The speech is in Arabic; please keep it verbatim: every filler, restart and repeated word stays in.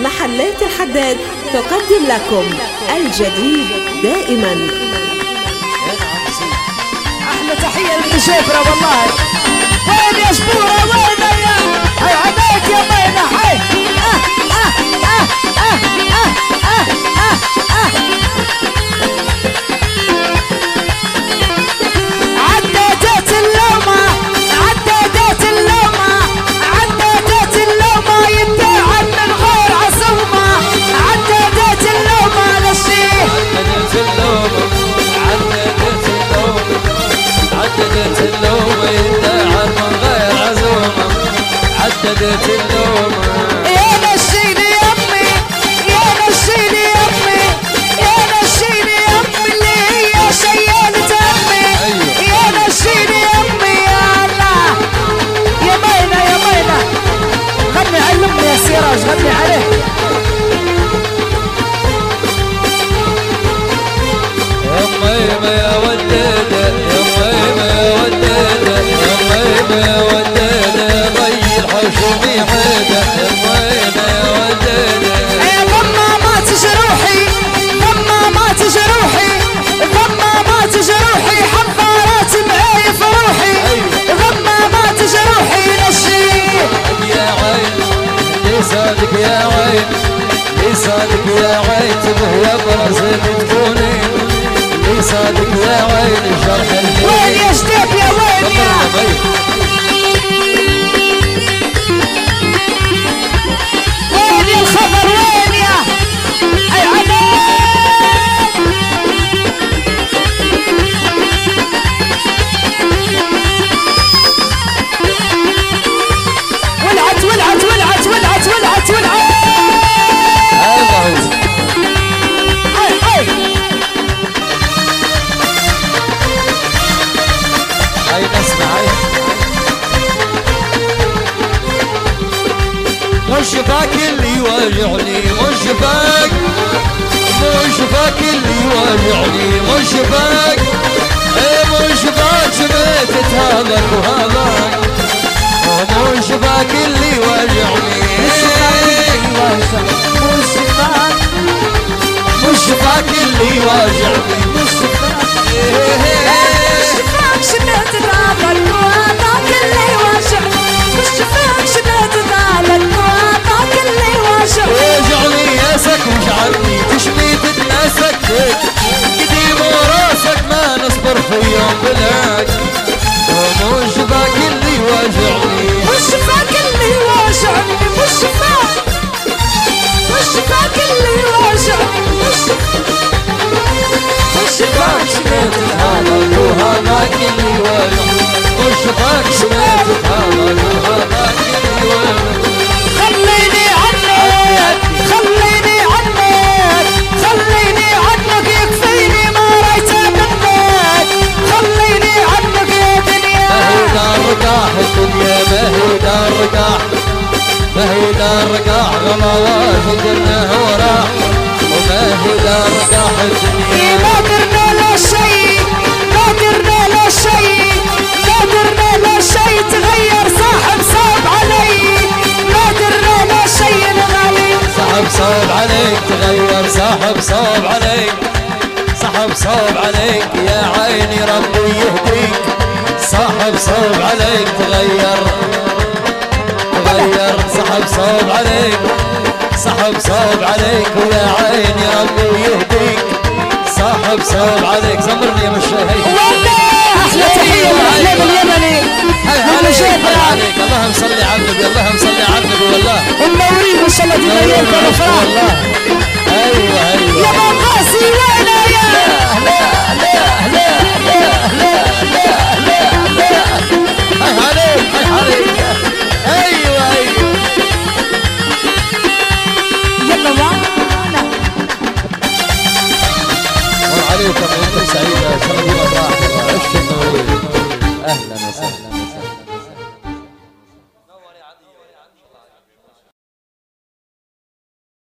محلات الحداد تقدم لكم الجديد دائما. احلى تحيه للجبره والله. وين يا شبوره وين يا هاي عليك يا بينا حي اه اه اه اه اه اه اه اه عديت اللومه عديت اللومه عديت اللومه يدعى من غير عزومه عديت اللومه للشيخ عديت اللومه عديت اللومه عددت اللومة يدعى من غير عزومة عددت اللومة يا نشيني يمي يا نشيني يمي يا نشيني يمي اللي هي شيالة امي يا نشيني يمي يا الله يا مينا يا مينا غني على امي يا سراج غني عليه يا ميمة يا وديدة يا ميمة يا وديدة يا ميمة يا وديدة غير حشومي حيدة يا ميمة يا وديدة يا ضمة ما تجروحي ضمة ما تجروحي ضمة ما تجروحي حضارات معي فروحي ضمة ما تجروحي نشي يا عين لسانك يا عين لسانك يا عين تبه يا برزق تكوني لسانك يا عين شرح الليل وين يا جديد يا وين يا وين يا الخبر وين يا اي عدد ولعت ولعت ولعت ولعت ولعت ولعت هذا هو هاي هاي هاي نسمع هاي مش فاك اللي يواجعني مش فاك مش فاك اللي يواجعني مش فاك ايه مش فاك سمعت هذاك وهذاك مش فاك اللي يواجعني مش فاك مش فاك اللي يواجعني مش فاك شمعت ذابك وهذاك اللي واجعني مش فاك شمعت ذابك وهذاك اللي واجعني واجعني ياسك وجعلني تشميت ناسك قديم وراسك ما نصبر في يوم بلاك مش فاك اللي واجعني مش فاك اللي واجعني مش فاك مش فاك اللي واجعني مش مش فاك سمعت هذاك وهذاك اللي واجعني مش فاك سمعت هذاك وهذاك اللي واجعني خليني عنك خليني عنك خليني عنك يكفيني ما رأيت منك خليني عنك يا دنيا ما هي دار رقاح الدنيا ما هي دار رقاح ما هي دار رقاح غموات ودرنا وراح وما هي دار رقاح الدنيا ما درنا لا شيء ما درنا لا شيء ما درنا لا شيء تغير صاحب صعب علي ما درنا لا شيء الغالي صاحب صوب عليك تغير صاحب صوب عليك صاحب صوب عليك يا عيني ربي يهديك صاحب صوب عليك تغير تغير صاحب صوب عليك صاحب صوب عليك ويا عيني ربي يهديك صاحب صوب عليك زمرني يا مشاهي والله احلى تحيه للاحلام اليمني هاي عليك هاي عليك اللهم صل على النبي اللهم صل على النبي والله المورين ان شاء الله تغيركم الافراح والله ايوه ايوه يا مقاسي وين يا لا لا لا لا لا لا لا لا هاي عليك هاي عليك ايوه ايوه يلا وانا مر عليكم انت سعيده ان شاء الله راح عش النورين اهلا وسهلا